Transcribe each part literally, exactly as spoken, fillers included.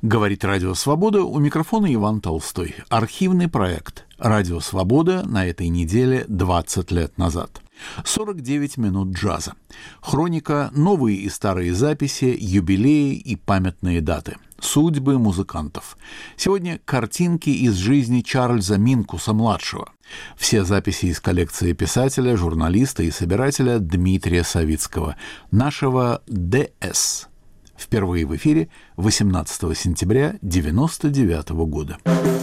Говорит Радио Свобода, у микрофона Иван Толстой. Архивный проект «Радио Свобода» на этой неделе двадцать лет назад. сорок девять минут джаза. Хроника, новые и старые записи, юбилеи и памятные даты. Судьбы музыкантов. Сегодня картинки из жизни Чарльза Минкуса-младшего. Все записи из коллекции писателя, журналиста и собирателя Дмитрия Савицкого, нашего ДС. Впервые в эфире восемнадцатого сентября девяносто девятого года.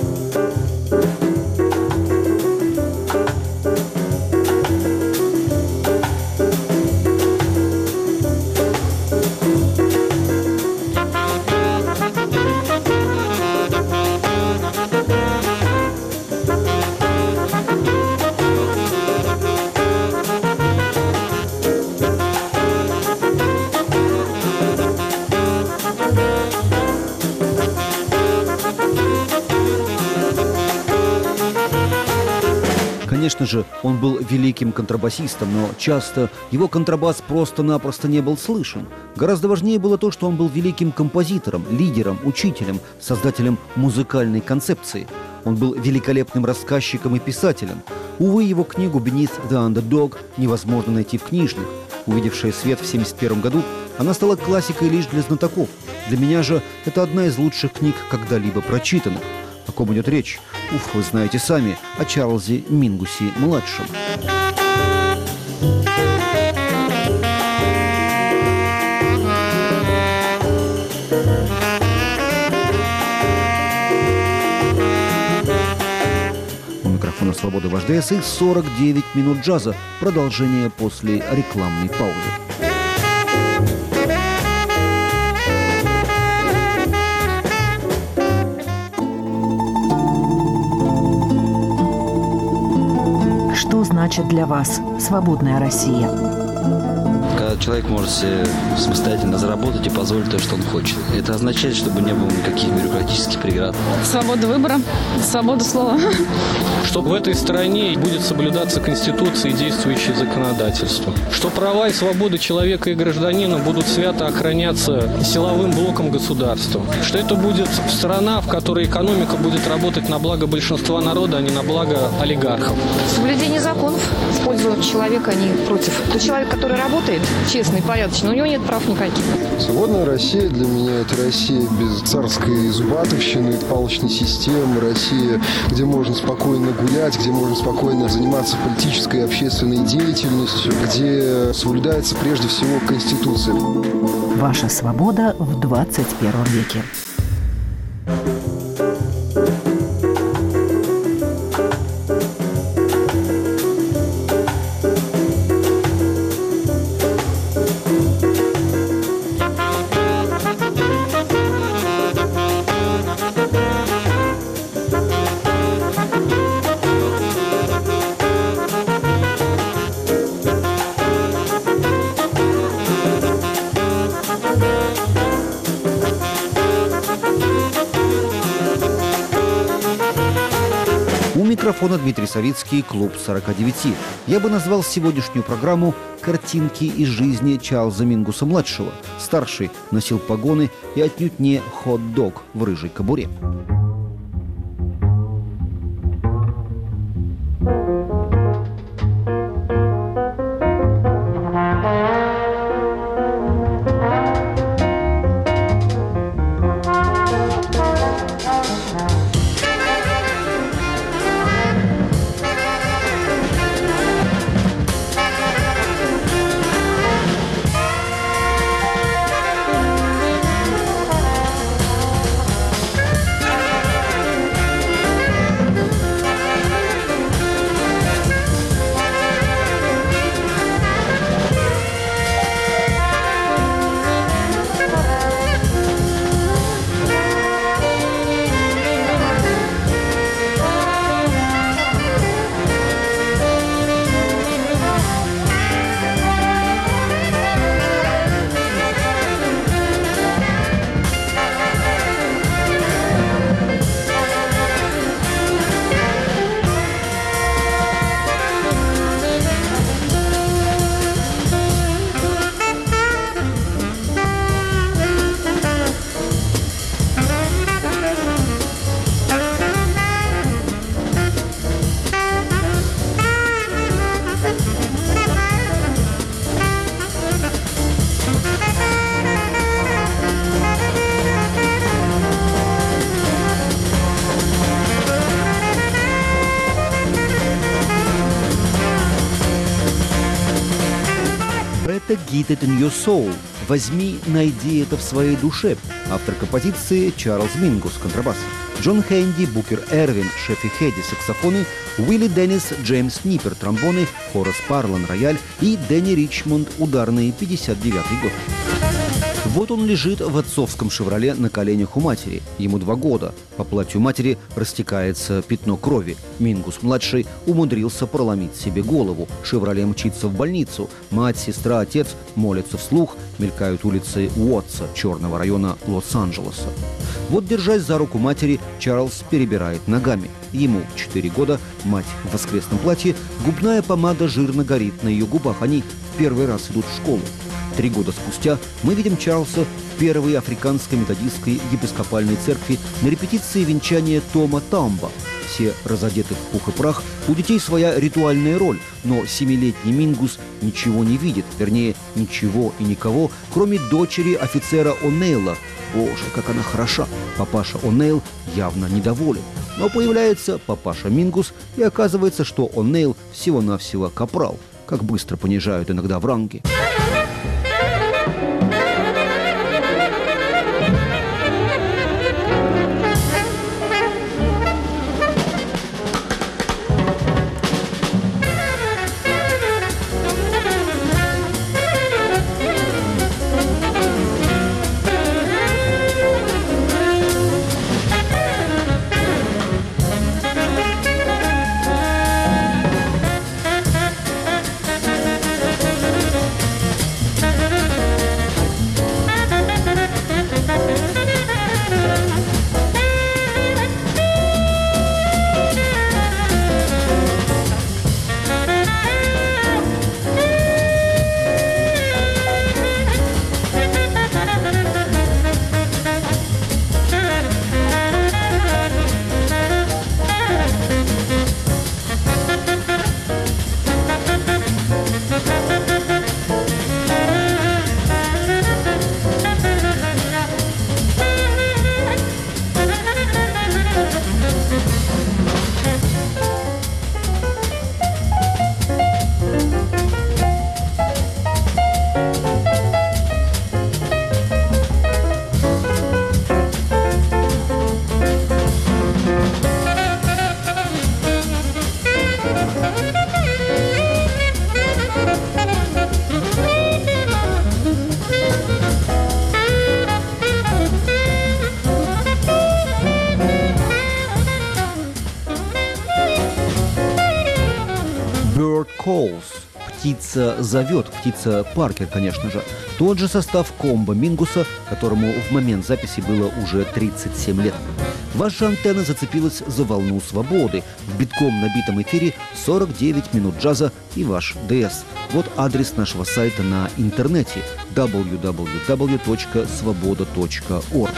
Конечно же, он был великим контрабасистом, но часто его контрабас просто-напросто не был слышен. Гораздо важнее было то, что он был великим композитором, лидером, учителем, создателем музыкальной концепции. Он был великолепным рассказчиком и писателем. Увы, его книгу «Beneath the Underdog» невозможно найти в книжных. Увидевшая свет в семьдесят первом году, она стала классикой лишь для знатоков. Для меня же это одна из лучших книг, когда-либо прочитанных. О ком идет речь? Уф, вы знаете сами, о Чарльзе Мингусе-младшем. У микрофона «Свободы» ваш ДС и сорок девять минут джаза. Продолжение после рекламной паузы. Что значит для вас свободная Россия? Когда человек может себе самостоятельно заработать и позволить то, что он хочет. Это означает, чтобы не было никаких бюрократических преград. Свобода выбора, свобода слова. Что в этой стране будет соблюдаться Конституция и действующее законодательство. Что права и свободы человека и гражданина будут свято охраняться силовым блоком государства. Что это будет страна, в которой экономика будет работать на благо большинства народа, а не на благо олигархов. Соблюдение законов в пользу человека, а не против. Тот человек, который работает честно и порядочно, у него нет прав никаких. Свободная Россия для меня – это Россия без царской зубатовщины, палочной системы, Россия, где можно спокойно гулять, где можно спокойно заниматься политической и общественной деятельностью, где соблюдается прежде всего Конституция. Ваша свобода в двадцать первом веке. У микрофона Дмитрий Савицкий, клуб сорока девяти. Я бы назвал сегодняшнюю программу «Картинки из жизни Чарльза Мингуса-младшего». Старший носил погоны и отнюдь не хот-дог в рыжей кобуре. Это «Get It In Your Soul». «Возьми, найди это в своей душе». Автор композиции Чарльз Мингус, контрабас. Джон Хэнди, Букер Эрвин, Шефи Хеди, саксофоны, Уилли Деннис, Джеймс Ниппер, тромбоны, Хорас Парлан, рояль и Дэнни Ричмонд, ударные, пятьдесят девятый год. Вот он лежит в отцовском «Шевроле» на коленях у матери. Ему два года. По платью матери растекается пятно крови. Мингус-младший умудрился проломить себе голову. «Шевроле» мчится в больницу. Мать, сестра, отец молятся вслух. Мелькают улицы Уотса, черного района Лос-Анджелеса. Вот, держась за руку матери, Чарльз перебирает ногами. Ему четыре года, мать в воскресном платье, губная помада жирно горит на ее губах. Они в первый раз идут в школу. Три года спустя мы видим Чарльза в первой африканской методистской епископальной церкви на репетиции венчания Тома Тамба. Все разодеты в пух и прах, у детей своя ритуальная роль, но семилетний Мингус ничего не видит, вернее, ничего и никого, кроме дочери офицера О'Нейла. Боже, как она хороша! Папаша О'Нейл явно недоволен. Но появляется папаша Мингус, и оказывается, что О'Нейл всего-навсего капрал. Как быстро понижают иногда в ранге. Bird Calls. Птица зовет, птица Паркер, конечно же. Тот же состав комбо Мингуса, которому в момент записи было уже тридцать семь лет. Ваша антенна зацепилась за волну свободы. В битком набитом эфире сорок девять минут джаза и ваш ДС. Вот адрес нашего сайта на интернете дабл ю дабл ю дабл ю точка свобода точка орг.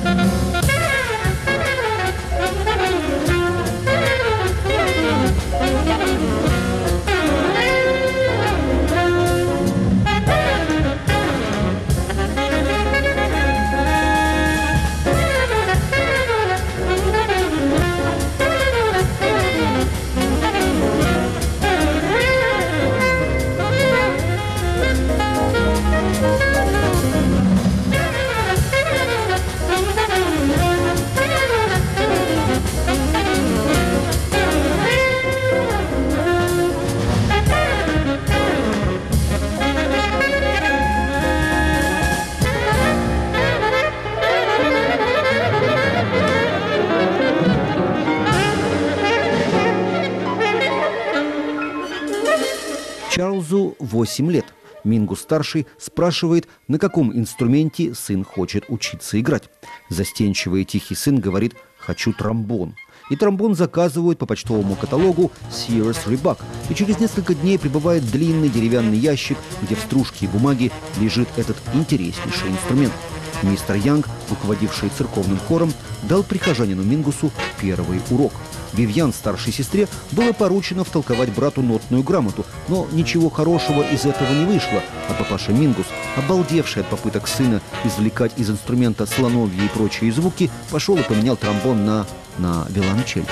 Чарльзу восемь лет. Мингус-старший спрашивает, на каком инструменте сын хочет учиться играть. Застенчивый и тихий сын говорит «хочу тромбон». И тромбон заказывают по почтовому каталогу Sears Roebuck. И через несколько дней прибывает длинный деревянный ящик, где в стружке и бумаге лежит этот интереснейший инструмент. Мистер Янг, руководивший церковным хором, дал прихожанину Мингусу первый урок. Вивьян, старшей сестре, было поручено втолковать брату нотную грамоту, но ничего хорошего из этого не вышло, а папаша Мингус, обалдевший от попыток сына извлекать из инструмента слоновьи и прочие звуки, пошел и поменял тромбон на, на виолончель.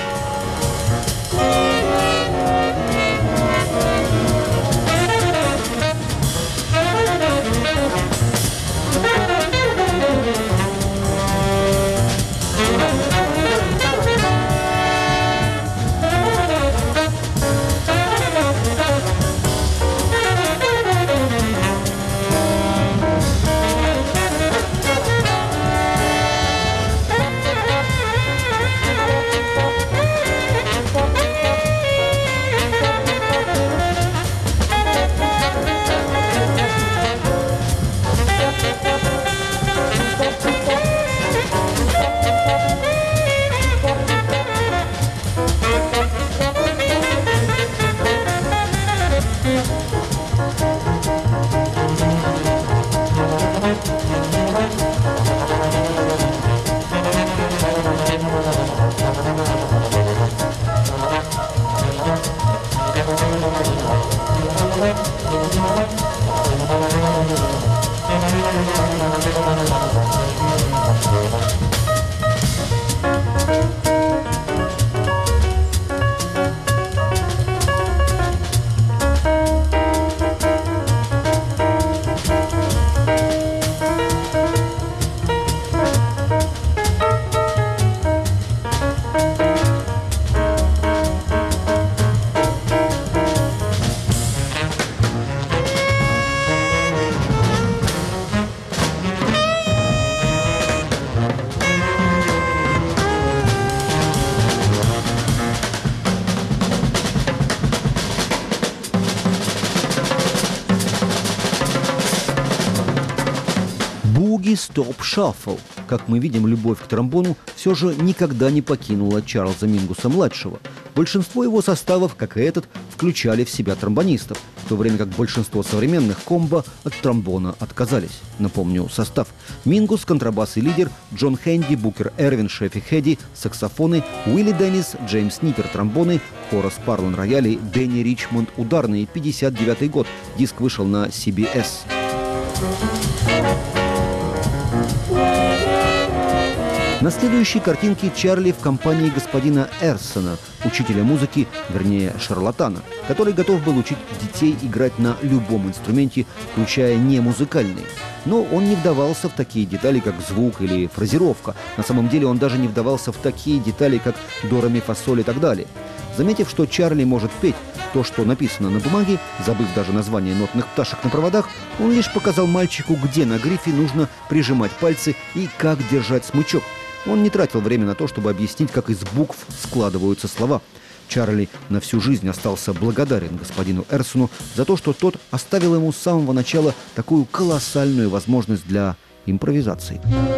Ziggy Stop Shuffle. Как мы видим, любовь к тромбону все же никогда не покинула Чарльза Мингуса-младшего. Большинство его составов, как и этот, включали в себя тромбонистов, в то время как большинство современных комбо от тромбона отказались. Напомню состав. Мингус, контрабас и лидер, Джон Хэнди, Букер Эрвин, Шефи Хэдди, саксофоны, Уилли Деннис, Джеймс Ниппер, тромбоны, Хорас Парлан, рояли, Дэнни Ричмонд, ударные, пятьдесят девятый год. Диск вышел на си би эс. На следующей картинке Чарли в компании господина Эрсона, учителя музыки, вернее шарлатана, который готов был учить детей играть на любом инструменте, включая немузыкальные. Но он не вдавался в такие детали, как звук или фразировка. На самом деле он даже не вдавался в такие детали, как до, ре, ми, фа, соль и так далее. Заметив, что Чарли может петь то, что написано на бумаге, забыв даже название нотных пташек на проводах, он лишь показал мальчику, где на грифе нужно прижимать пальцы и как держать смычок. Он не тратил время на то, чтобы объяснить, как из букв складываются слова. Чарли на всю жизнь остался благодарен господину Эрсону за то, что тот оставил ему с самого начала такую колоссальную возможность для импровизации.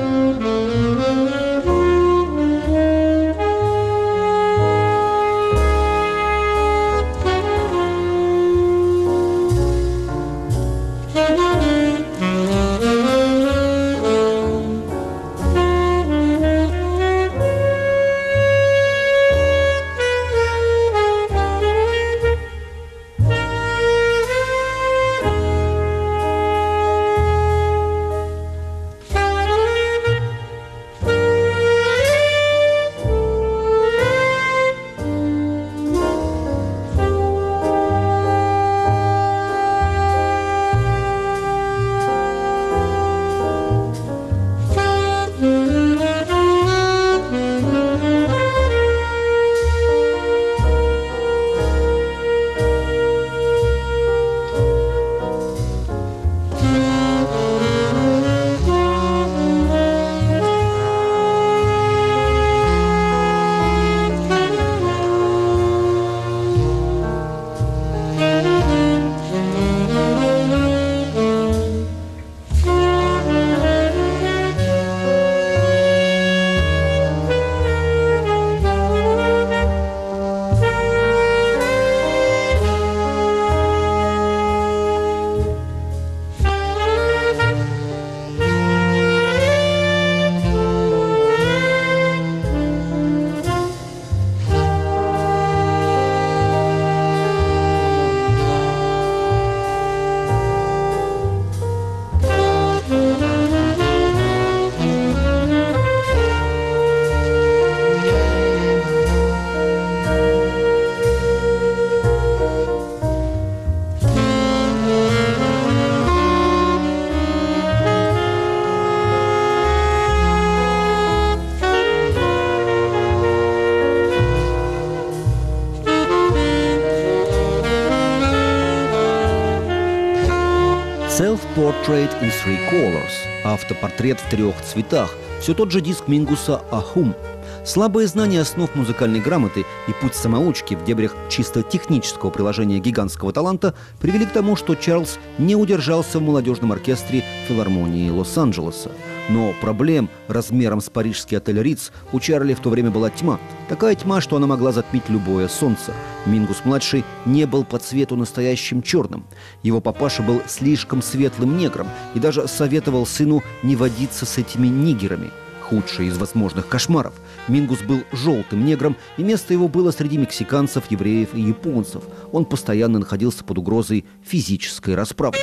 Self-Portrait in Three Colors – автопортрет в трех цветах. Все тот же диск Мингуса «Ахум». Слабое знание основ музыкальной грамоты и путь самоучки в дебрях чисто технического приложения гигантского таланта привели к тому, что Чарльз не удержался в молодежном оркестре филармонии Лос-Анджелеса. Но проблем размером с парижский отель «Риц» у Чарли в то время была тьма. Такая тьма, что она могла затмить любое солнце. Мингус-младший не был по цвету настоящим черным. Его папаша был слишком светлым негром и даже советовал сыну не водиться с этими нигерами. Худший из возможных кошмаров. Мингус был желтым негром, и место его было среди мексиканцев, евреев и японцев. Он постоянно находился под угрозой физической расправы.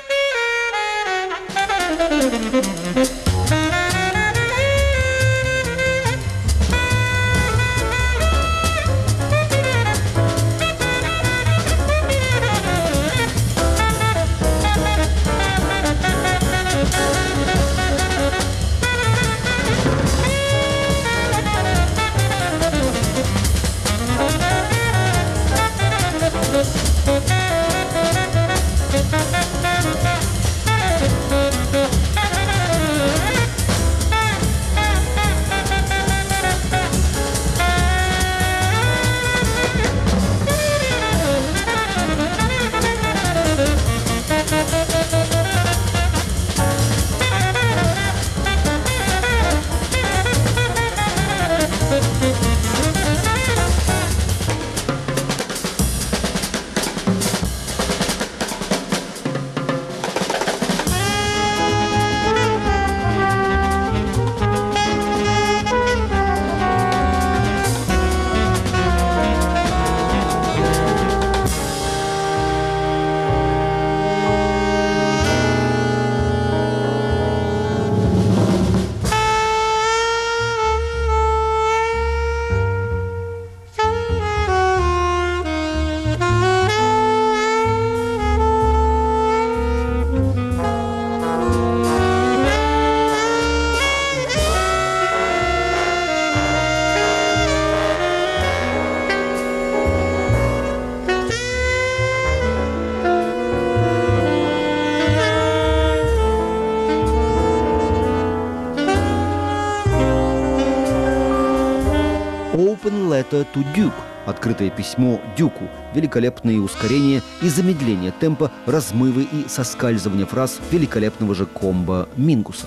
Open Letter to Duke – открытое письмо Дюку, великолепные ускорения и замедление темпа, размывы и соскальзывания фраз великолепного же комбо Мингуса.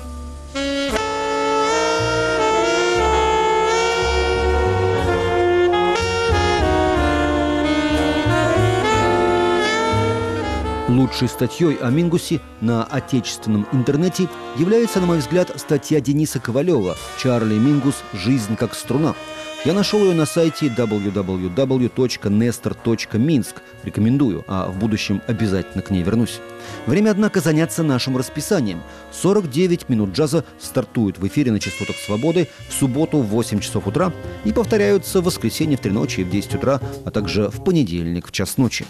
Лучшей статьей о Мингусе на отечественном интернете является, на мой взгляд, статья Дениса Ковалева «Чарли Мингус. Жизнь как струна». Я нашел ее на сайте дабл ю дабл ю дабл ю точка нестор точка минск. Рекомендую, а в будущем обязательно к ней вернусь. Время, однако, заняться нашим расписанием. сорок девять минут джаза стартуют в эфире на частотах «Свободы» в субботу в восемь часов утра и повторяются в воскресенье в три ночи и в десять утра, а также в понедельник в час ночи.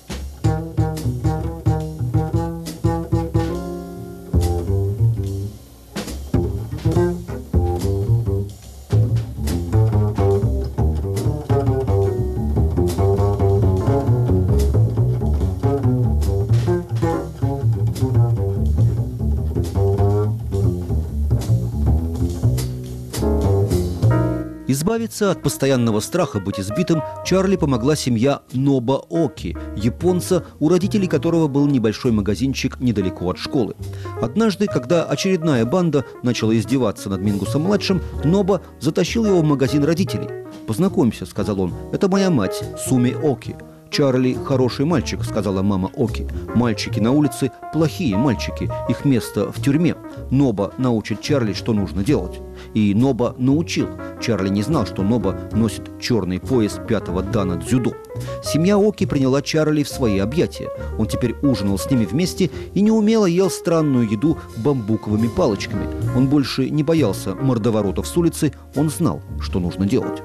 Избавиться от постоянного страха быть избитым Чарли помогла семья Ноба Оки, японца, у родителей которого был небольшой магазинчик недалеко от школы. Однажды, когда очередная банда начала издеваться над Мингусом-младшим, Ноба затащил его в магазин родителей. «Познакомься», — сказал он, — «это моя мать, Суми Оки». «Чарли хороший мальчик», — сказала мама Оки. «Мальчики на улице – плохие мальчики, их место в тюрьме. Ноба научит Чарли, что нужно делать». И Ноба научил. Чарли не знал, что Ноба носит черный пояс пятого дана дзюдо. Семья Оки приняла Чарли в свои объятия. Он теперь ужинал с ними вместе и неумело ел странную еду бамбуковыми палочками. Он больше не боялся мордоворотов с улицы, он знал, что нужно делать.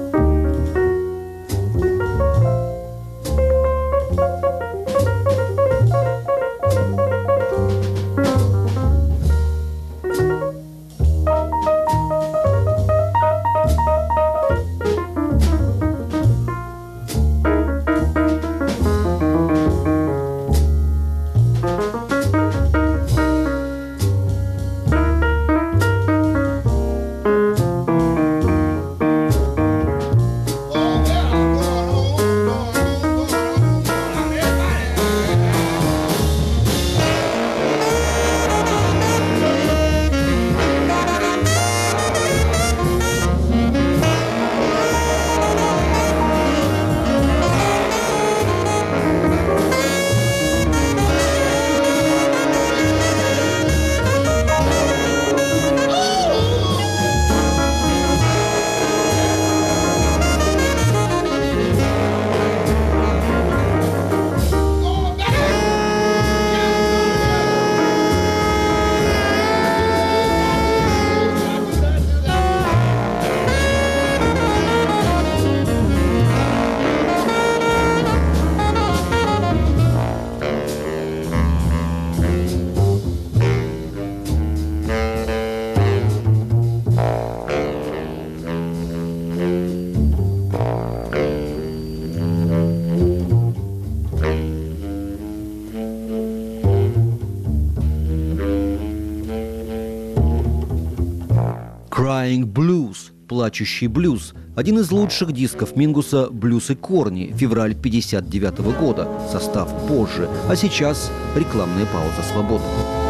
Crying Blues – «Плачущий блюз». Один из лучших дисков Мингуса «Блюз и корни», февраль пятьдесят девятого года. Состав позже. А сейчас рекламная пауза «Свободы».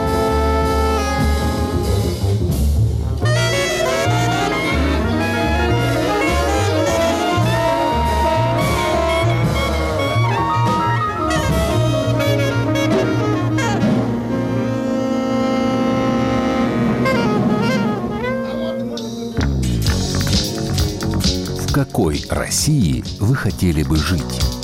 В какой России вы хотели бы жить?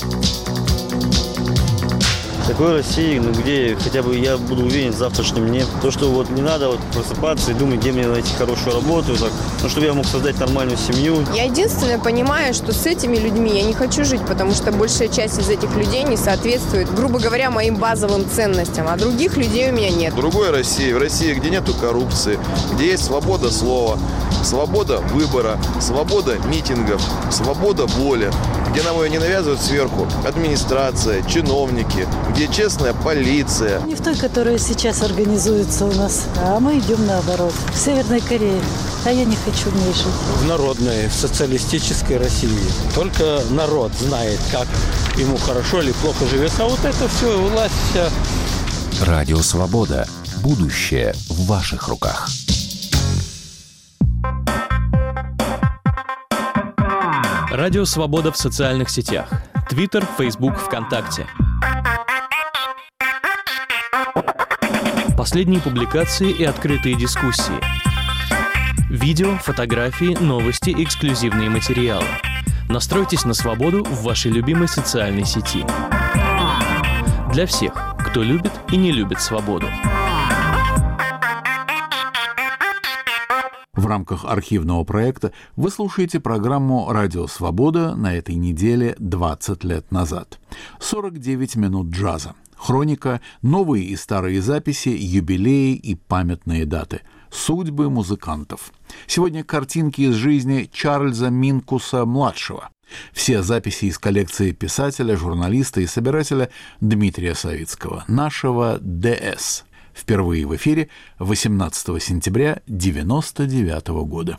В такой России, ну, где хотя бы я буду уверен в завтрашнем дне. То, что вот не надо вот просыпаться и думать, где мне найти хорошую работу, так, ну, чтобы я мог создать нормальную семью. Я единственное понимаю, что с этими людьми я не хочу жить, потому что большая часть из этих людей не соответствует, грубо говоря, моим базовым ценностям, а других людей у меня нет. В другой России, в России, где нету коррупции, где есть свобода слова, Свобода выбора, свобода митингов, свобода воли, где нам ее не навязывают сверху администрация, чиновники, где честная полиция. Не в той, которая сейчас организуется у нас, а мы идем наоборот, в Северной Корее. А я не хочу в ней жить. В народной, в социалистической России. Только народ знает, как ему хорошо или плохо живется. А вот это все, власть вся. Радио «Свобода». Будущее в ваших руках. Радио «Свобода» в социальных сетях. Твиттер, Фейсбук, ВКонтакте. Последние публикации и открытые дискуссии. Видео, фотографии, новости, эксклюзивные материалы. Настройтесь на свободу в вашей любимой социальной сети. Для всех, кто любит и не любит свободу. В рамках архивного проекта вы слушаете программу «Радио Свобода» на этой неделе двадцать лет назад. сорок девять минут джаза. Хроника, новые и старые записи, юбилеи и памятные даты. Судьбы музыкантов. Сегодня картинки из жизни Чарльза Минкуса-младшего. Все записи из коллекции писателя, журналиста и собирателя Дмитрия Савицкого, нашего ДС. Впервые в эфире восемнадцатого сентября девяносто девятого года.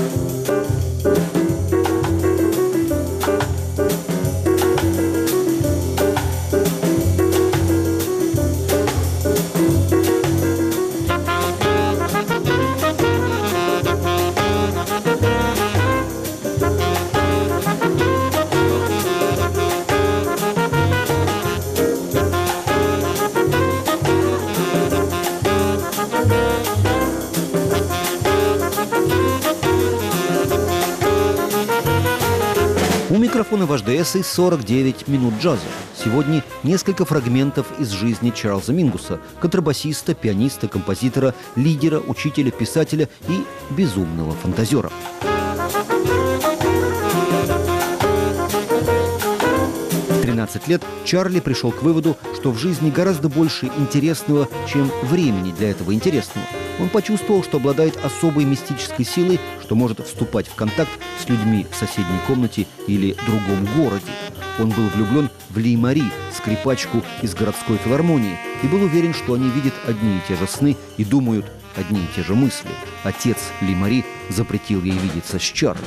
У микрофона ваш ДС и сорок девять минут джаза. Сегодня несколько фрагментов из жизни Чарльза Мингуса, контрабасиста, пианиста, композитора, лидера, учителя, писателя и безумного фантазера. В тринадцать лет Чарли пришел к выводу, что в жизни гораздо больше интересного, чем времени для этого интересного. Он почувствовал, что обладает особой мистической силой, что может вступать в контакт с людьми в соседней комнате или другом городе. Он был влюблен в Ли Мари, скрипачку из городской филармонии, и был уверен, что они видят одни и те же сны и думают одни и те же мысли. Отец Ли Мари запретил ей видеться с Чарли.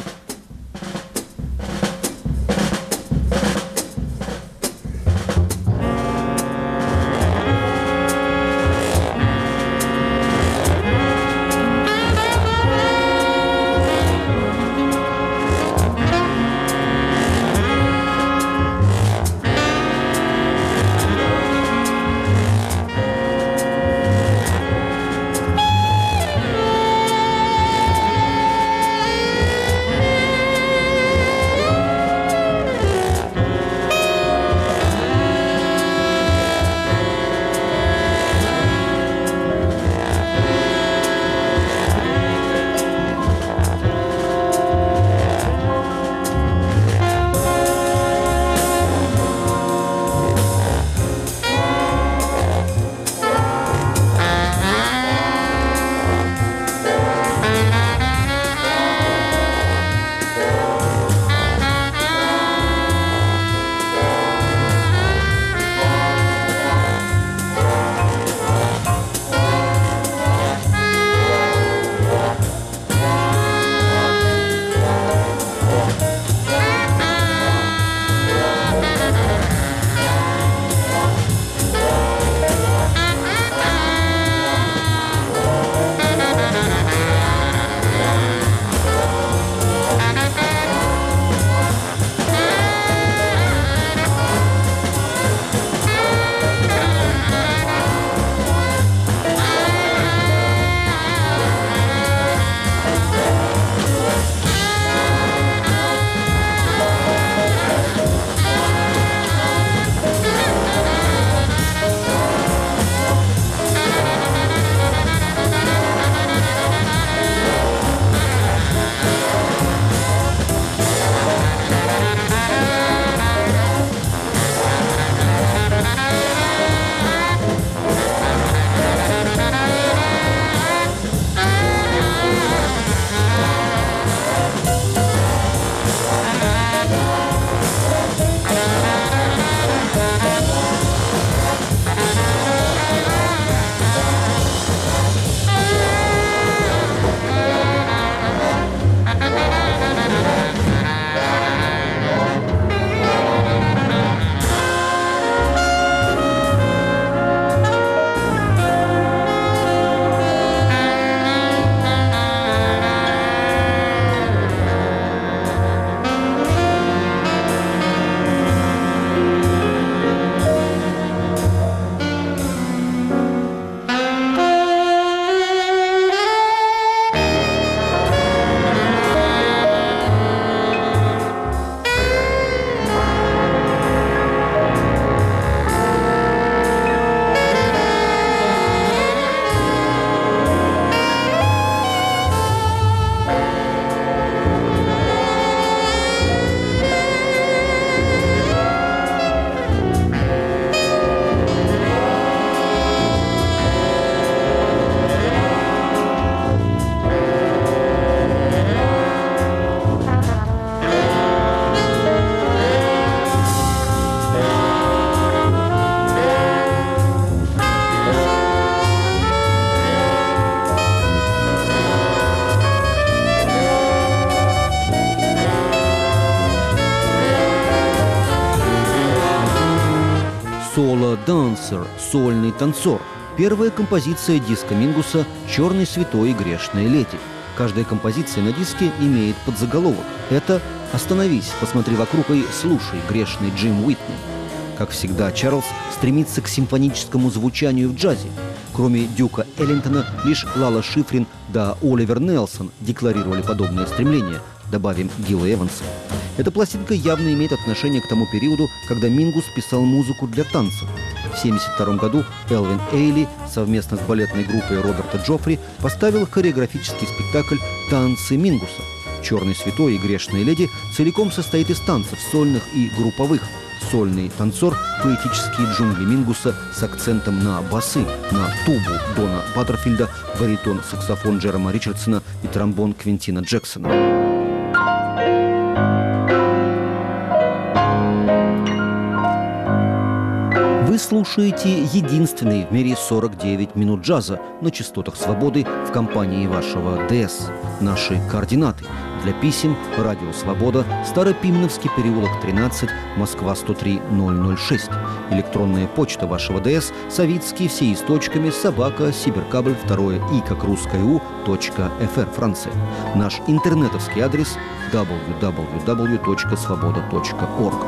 «Соло Дансер» – «Сольный танцор». Первая композиция диска Мингуса «Черный святой и грешная леди». Каждая композиция на диске имеет подзаголовок. Это «Остановись, посмотри вокруг и слушай, грешный Джим Уитни». Как всегда, Чарльз стремится к симфоническому звучанию в джазе. Кроме Дюка Эллингтона, лишь Лала Шифрин да Оливер Нелсон декларировали подобное стремление, добавим Гила Эванса. Эта пластинка явно имеет отношение к тому периоду, когда Мингус писал музыку для танцев. В тысяча девятьсот семьдесят втором году Элвин Эйли совместно с балетной группой Роберта Джоффри поставил хореографический спектакль «Танцы Мингуса». «Черный святой и грешная леди» целиком состоит из танцев сольных и групповых. Сольный танцор – поэтические джунгли Мингуса с акцентом на басы, на тубу Дона Баттерфилда, баритон, саксофон Джерома Ричардсона и тромбон Квинтина Джексона. Вы слушаете единственный в мире сорок девять минут джаза на частотах свободы в компании вашего ДС. Наши координаты. Для писем Радио Свобода, Старопименовский переулок тринадцать, Москва сто три ноль шесть. Электронная почта вашего ДС Савицкий, все и с точками, собака, Сибиркабль, второе и как русское у, точка фр, Франция. Наш интернетовский адрес дабл ю дабл ю дабл ю точка свобода точка орг.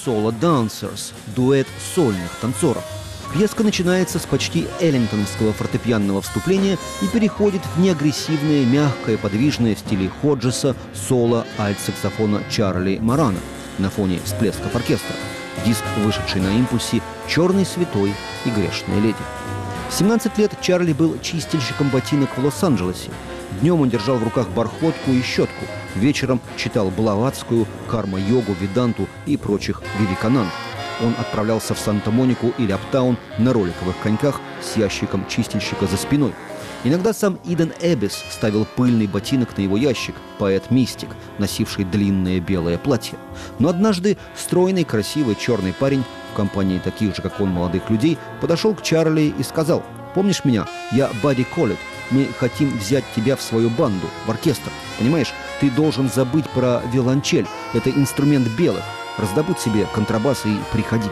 Solo Dancers, дуэт сольных танцоров. Пьеска начинается с почти эллингтоновского фортепианного вступления и переходит в неагрессивное, мягкое, подвижное в стиле Ходжеса соло альт-саксофона Чарли Морана на фоне всплесков оркестра. Диск, вышедший на импульсе «Черный святой» и «Грешная леди». В семнадцать лет Чарли был чистильщиком ботинок в Лос-Анджелесе. Днем он держал в руках бархотку и щетку. Вечером читал Блаватскую, карма-йогу, веданту и прочих вивекананд. Он отправлялся в Санта-Монику или Аптаун на роликовых коньках с ящиком чистильщика за спиной. Иногда сам Иден Эббис ставил пыльный ботинок на его ящик, поэт-мистик, носивший длинное белое платье. Но однажды стройный, красивый черный парень в компании таких же, как он, молодых людей, подошел к Чарли и сказал: «Помнишь меня? Я Бадди Коллетт. Мы хотим взять тебя в свою банду, в оркестр. Понимаешь, ты должен забыть про виолончель. Это инструмент белых. Раздобудь себе контрабас и приходи».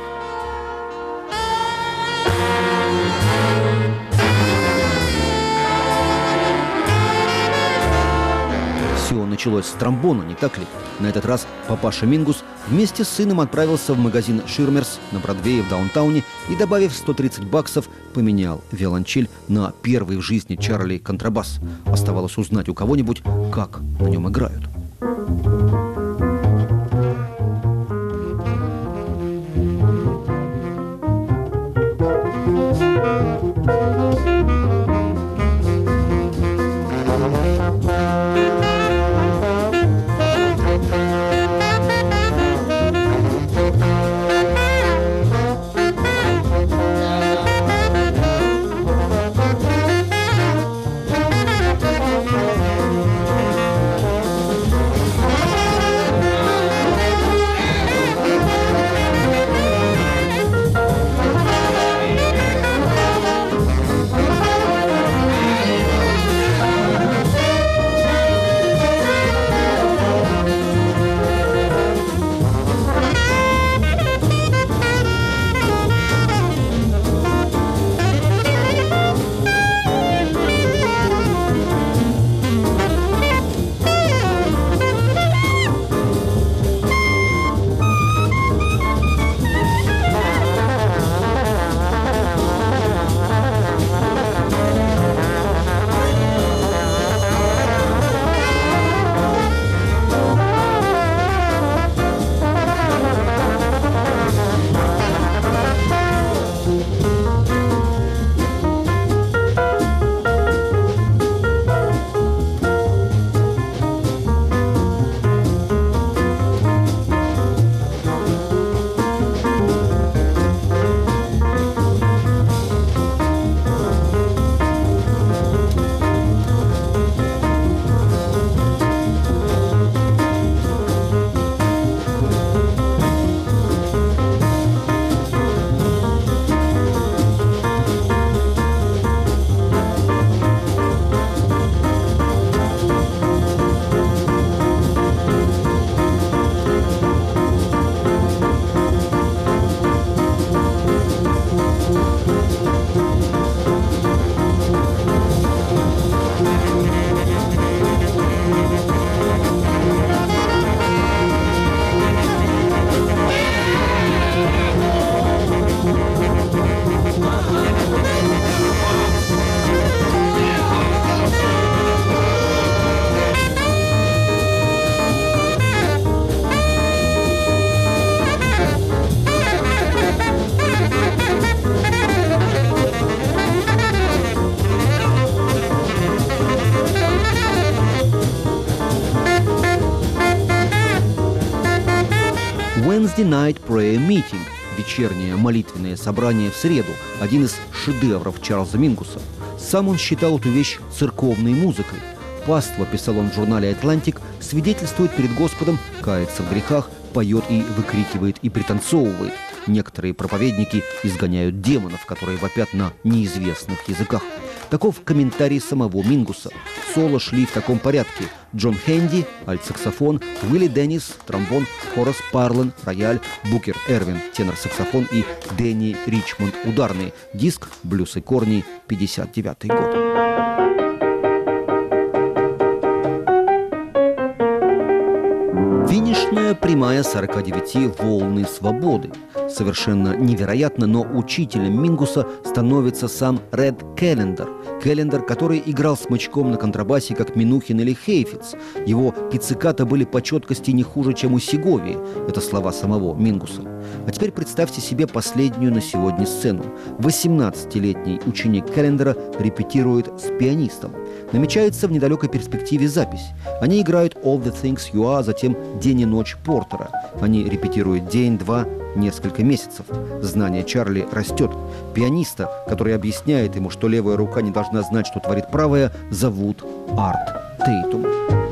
Все началось с тромбона, не так ли? На этот раз папаша Мингус вместе с сыном отправился в магазин «Ширмерс» на Бродвее в даунтауне и, добавив сто тридцать баксов, поменял виолончель на первый в жизни Чарли контрабас. Оставалось узнать у кого-нибудь, как на нем играют. Wednesday Night Prayer Meeting – вечернее молитвенное собрание в среду, один из шедевров Чарльза Мингуса. Сам он считал эту вещь церковной музыкой. Паства, писал он в журнале «Атлантик», свидетельствует перед Господом, кается в грехах, поет и выкрикивает и пританцовывает. Некоторые проповедники изгоняют демонов, которые вопят на неизвестных языках. Таков комментарий самого Мингуса. Соло шли в таком порядке: Джон Хэнди, альт-саксофон, Уилли Деннис, тромбон, Хорас Парлен, рояль, Букер Эрвин, тенор-саксофон и Дэнни Ричмонд, ударные. Диск «Блюз и корни», пятьдесят девятый год. Финиш Сегодняшняя прямая сорока девяти «Волны свободы». Совершенно невероятно, но учителем Мингуса становится сам Ред Келлендер. Келлендер, который играл смычком на контрабасе, как Минухин или Хейфиц. Его пиццикаты были по четкости не хуже, чем у Сеговии. Это слова самого Мингуса. А теперь представьте себе последнюю на сегодня сцену. восемнадцатилетний ученик Келлендера репетирует с пианистом. Намечается в недалекой перспективе запись. Они играют «All the Things You Are», затем «День и ночь» Портера. Они репетируют день, два, несколько месяцев. Знание Чарли растет. Пианиста, который объясняет ему, что левая рука не должна знать, что творит правая, зовут Арт Тейтум.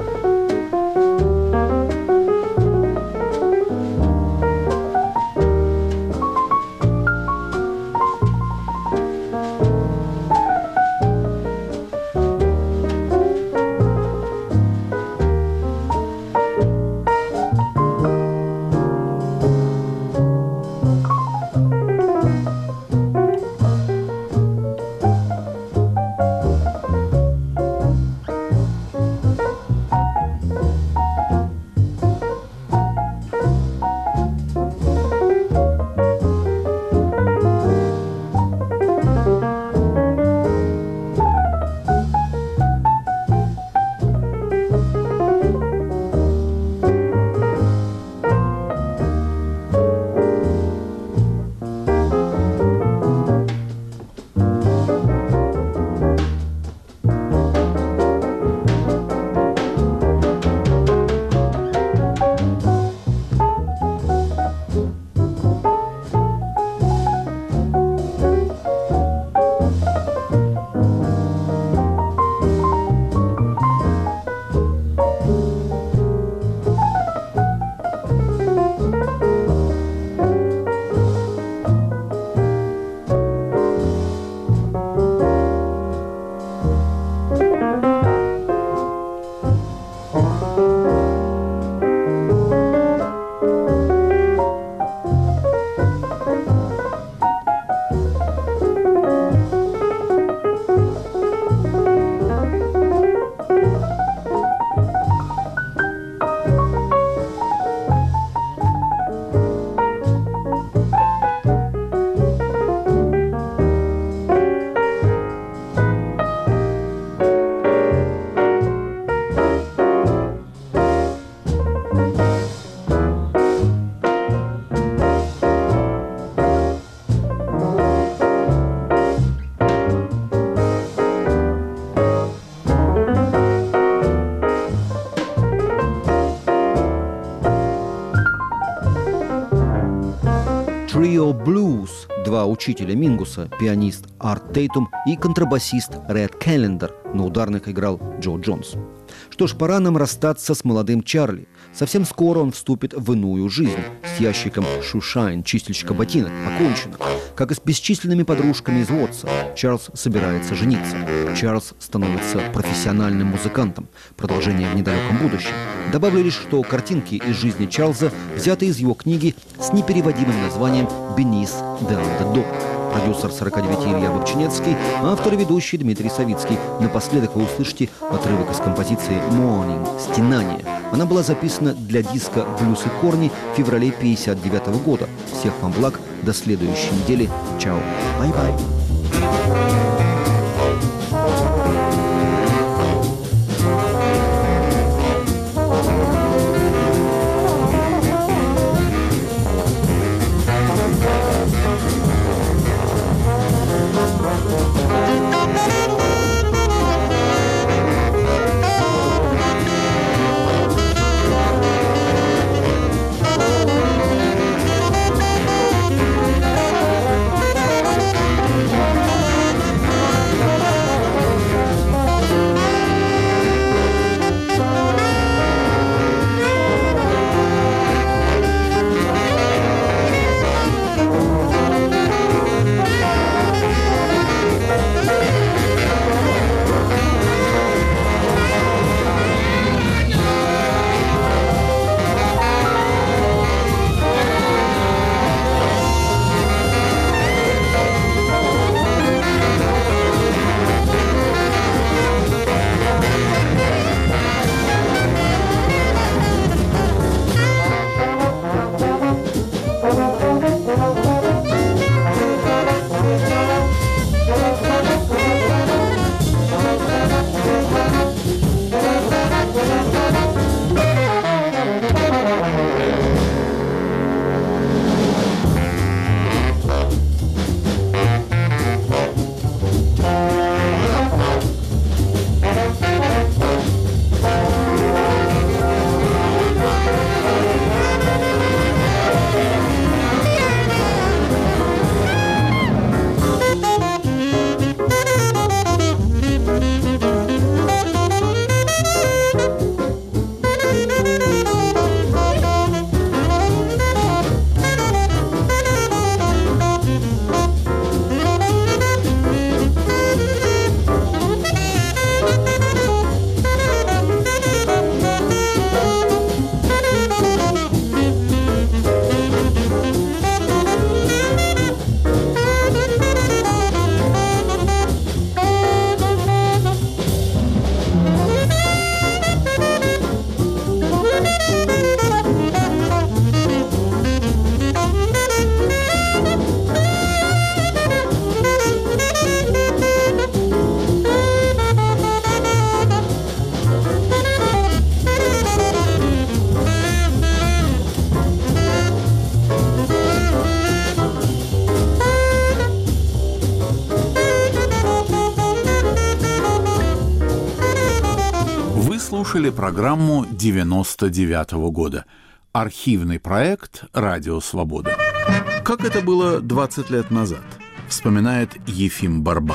Trio Blues, два учителя Мингуса, пианист Арт Тейтум и контрабасист Ред Келлендер. На ударных играл Джо Джонс. Что ж, пора нам расстаться с молодым Чарли. Совсем скоро он вступит в иную жизнь. С ящиком Шушайн, чистильщика ботинок, покончено. Как и с бесчисленными подружками из Уотса, Чарльз собирается жениться. Чарльз становится профессиональным музыкантом. Продолжение в недалеком будущем. Добавлю лишь, что картинки из жизни Чарльза взяты из его книги с непереводимым названием «Beneath the Underdog». Продюсер сорока девяти Илья Бобчинецкий, автор и ведущий Дмитрий Савицкий. Напоследок вы услышите отрывок из композиции «Morning» «Стенание». Она была записана для диска «Блюз и корни» в феврале пятьдесят девятого года. Всех вам благ, до следующей недели. Чао, бай-бай. слушали программу девяносто девятого года. Архивный проект «Радио Свобода». Как это было двадцать лет назад, вспоминает Ефим Барбан.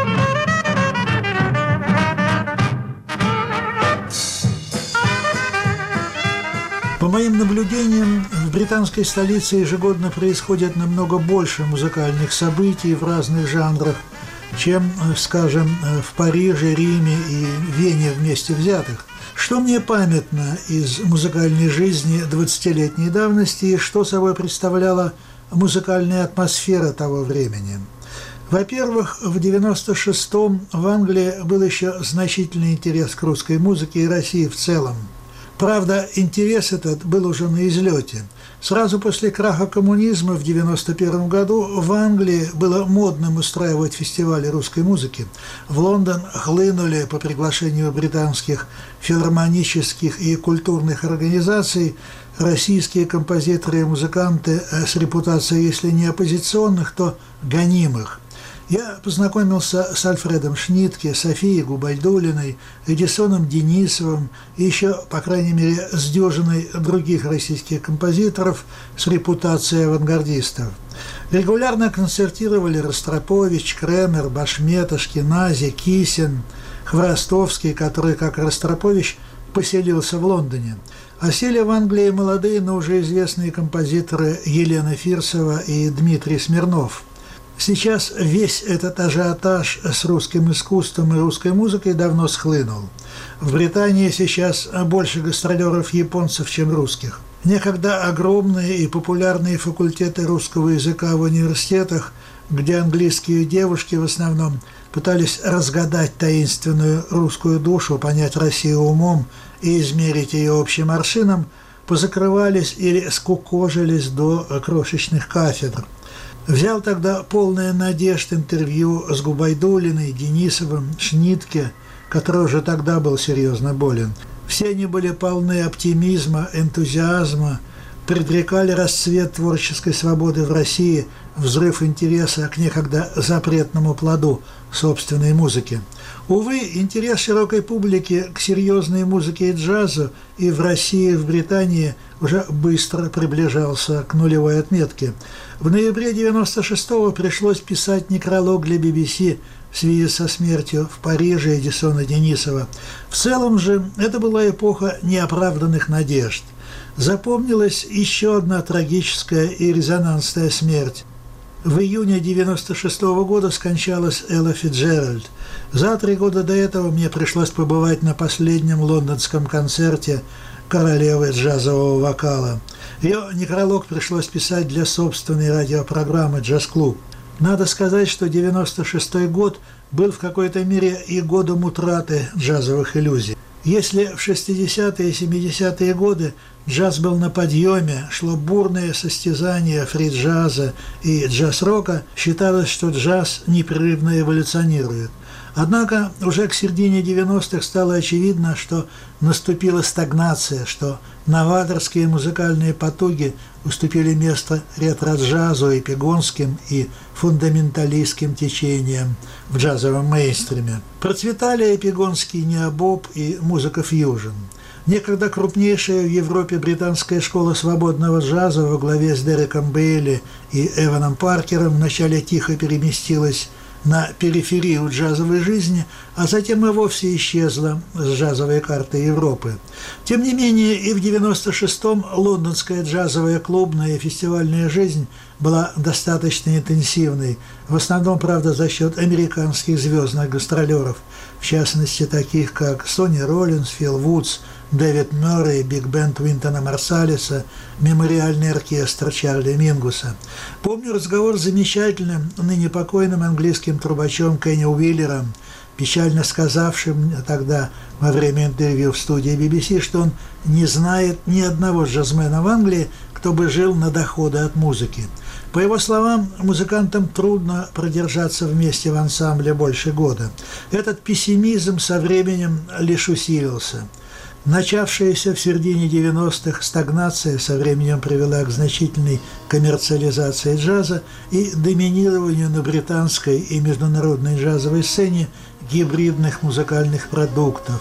По моим наблюдениям, в британской столице ежегодно происходит намного больше музыкальных событий в разных жанрах, чем, скажем, в Париже, Риме и Вене вместе взятых. Что мне памятно из музыкальной жизни двадцатилетней давности и что собой представляла музыкальная атмосфера того времени? Во-первых, в девяносто шестом в Англии был еще значительный интерес к русской музыке и России в целом. Правда, интерес этот был уже на излете. Сразу после краха коммунизма в девяносто первом году в Англии было модным устраивать фестивали русской музыки. В Лондон хлынули по приглашению британских филармонических и культурных организаций российские композиторы и музыканты с репутацией, если не оппозиционных, то гонимых. Я познакомился с Альфредом Шнитке, Софией Губайдуллиной, Эдисоном Денисовым и еще, по крайней мере, с дюжиной других российских композиторов с репутацией авангардистов. Регулярно концертировали Ростропович, Кремер, Башметов, Нази, Кисин, Хворостовский, который, как Ростропович, поселился в Лондоне. А сели в Англии молодые, но уже известные композиторы Елена Фирсова и Дмитрий Смирнов. Сейчас весь этот ажиотаж с русским искусством и русской музыкой давно схлынул. В Британии сейчас больше гастролеров японцев, чем русских. Некогда огромные и популярные факультеты русского языка в университетах, где английские девушки в основном пытались разгадать таинственную русскую душу, понять Россию умом и измерить ее общим аршином, позакрывались или скукожились до крошечных кафедр. Взял тогда полное надежд интервью с Губайдуллиной, Денисовым, Шнитке, который уже тогда был серьезно болен. Все они были полны оптимизма, энтузиазма, предрекали расцвет творческой свободы в России, взрыв интереса к некогда запретному плоду собственной музыки. Увы, интерес широкой публики к серьезной музыке и джазу и в России, и в Британии уже быстро приближался к нулевой отметке. В ноябре девяносто шестого пришлось писать некролог для би би си в связи со смертью в Париже Эдисона Денисова. В целом же это была эпоха неоправданных надежд. Запомнилась еще одна трагическая и резонансная смерть. В июне девяносто шестого года скончалась Элла Фицджеральд. За три года до этого мне пришлось побывать на последнем лондонском концерте королевы джазового вокала. Ее некролог пришлось писать для собственной радиопрограммы «Джаз-клуб». Надо сказать, что девяносто шестой год был в какой-то мере и годом утраты джазовых иллюзий. Если в шестидесятые и семидесятые годы джаз был на подъеме, шло бурное состязание фри-джаза и джаз-рока, считалось, что джаз непрерывно эволюционирует. Однако уже к середине девяностых стало очевидно, что наступила стагнация, что новаторские музыкальные потуги уступили место ретро-джазу, эпигонским и фундаменталистским течениям в джазовом мейнстриме. Процветали эпигонский необоб и музыка фьюжн. Некогда крупнейшая в Европе британская школа свободного джаза во главе с Дереком Бейли и Эваном Паркером вначале тихо переместилась на периферию джазовой жизни, а затем и вовсе исчезла с джазовой карты Европы. Тем не менее, и в девяносто шестом лондонская джазовая клубная и фестивальная жизнь была достаточно интенсивной, в основном, правда, за счет американских звездных гастролеров, в частности, таких как Сонни Роллинс, Фил Вудс, Дэвид Мёррей, биг-бенд Уинтона Марсалиса, мемориальный оркестр Чарли Мингуса. Помню разговор с замечательным, ныне покойным английским трубачом Кенни Уиллером, печально сказавшим тогда во время интервью в студии би би си, что он не знает ни одного джазмена в Англии, кто бы жил на доходы от музыки. По его словам, музыкантам трудно продержаться вместе в ансамбле больше года. Этот пессимизм со временем лишь усилился. Начавшаяся в середине девяностых стагнация со временем привела к значительной коммерциализации джаза и доминированию на британской и международной джазовой сцене гибридных музыкальных продуктов.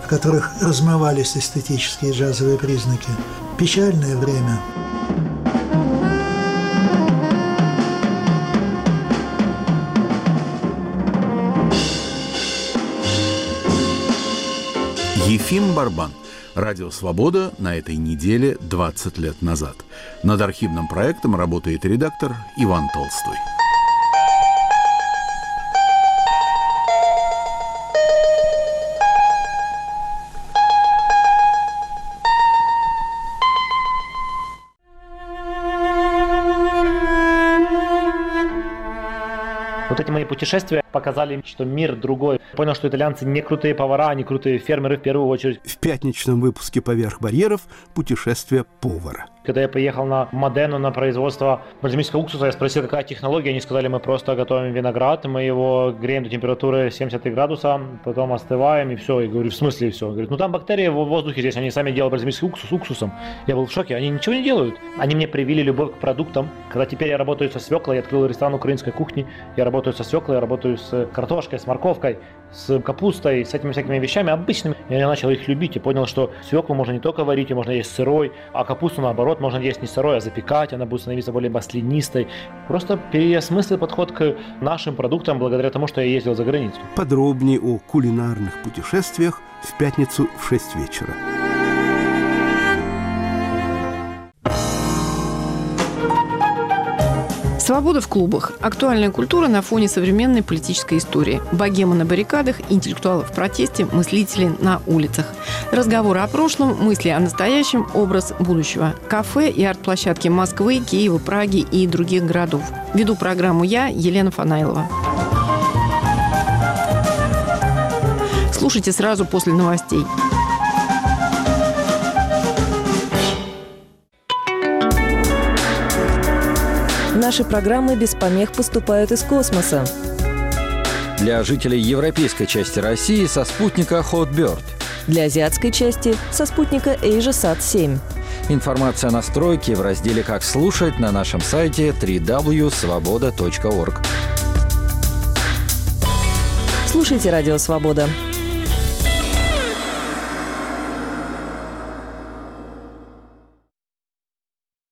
в которых размывались эстетические джазовые признаки. Печальное время. Ефим Барбан. Радио «Свобода» на этой неделе двадцать лет назад. Над архивным проектом работает редактор Иван Толстой. Вот эти мои путешествия показали, что мир другой. Понял, что итальянцы не крутые повара, не крутые фермеры в первую очередь. В пятничном выпуске «Поверх барьеров» путешествие повара. Когда я поехал на Модену на производство бальзамического уксуса, я спросил, какая технология. Они сказали, мы просто готовим виноград, мы его греем до температуры семьдесят три градуса, потом остываем и все. Я говорю, в смысле все? Говорит, ну там бактерии в воздухе здесь, они сами делают бальзамический уксус уксусом. Я был в шоке, они ничего не делают. Они мне привили любовь к продуктам. Когда теперь я работаю со свеклой, я открыл ресторан украинской кухни, я работаю со свеклой, я работаю с картошкой, с морковкой, с капустой, с этими всякими вещами обычными. И я начал их любить и понял, что свеклу можно не только варить, ее можно есть сырой, а капусту наоборот можно есть не сырой, а запекать, она будет становиться более маслянистой. Просто переосмыслил подход к нашим продуктам благодаря тому, что я ездил за границу. Подробнее о кулинарных путешествиях в пятницу в шесть вечера. Свобода в клубах. Актуальная культура на фоне современной политической истории. Богема на баррикадах, интеллектуалы в протесте, мыслители на улицах. Разговоры о прошлом, мысли о настоящем, образ будущего. Кафе и арт-площадки Москвы, Киева, Праги и других городов. Веду программу я, Елена Фанайлова. Слушайте сразу после новостей. Наши программы без помех поступают из космоса. Для жителей европейской части России со спутника Hotbird. Для азиатской части со спутника AsiaSat семь. Информация о настройке в разделе «Как слушать» на нашем сайте дабл ю дабл ю дабл ю точка свобода точка орг. Слушайте «Радио Свобода».